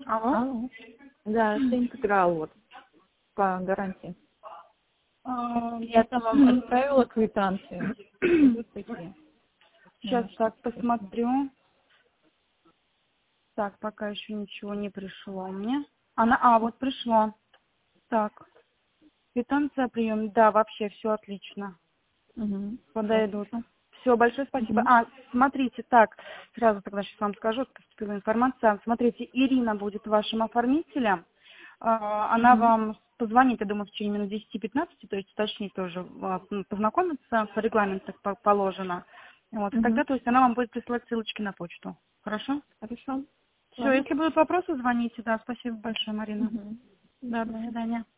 Алло? Алло. Да, это интеграл вот по гарантии. Я там вам отправила квитанцию. Вот такие. Сейчас так посмотрю. Так, пока еще ничего не пришло мне. Вот пришло. Так, квитанция, прием. Да, вообще все отлично. Угу. Подойдут. Все, большое спасибо. Угу. Смотрите, так, сразу тогда сейчас вам скажу, поступила информация. Смотрите, Ирина будет вашим оформителем. Она вам позвонит, я думаю, в течение минут 10-15, то есть уточнить тоже, познакомиться, по регламенту так положено. Вот, и тогда, то есть, она вам будет присылать ссылочки на почту. Хорошо? Хорошо. Все, если будут вопросы, звоните. Да, спасибо большое, Марина. Угу. Да, до свидания.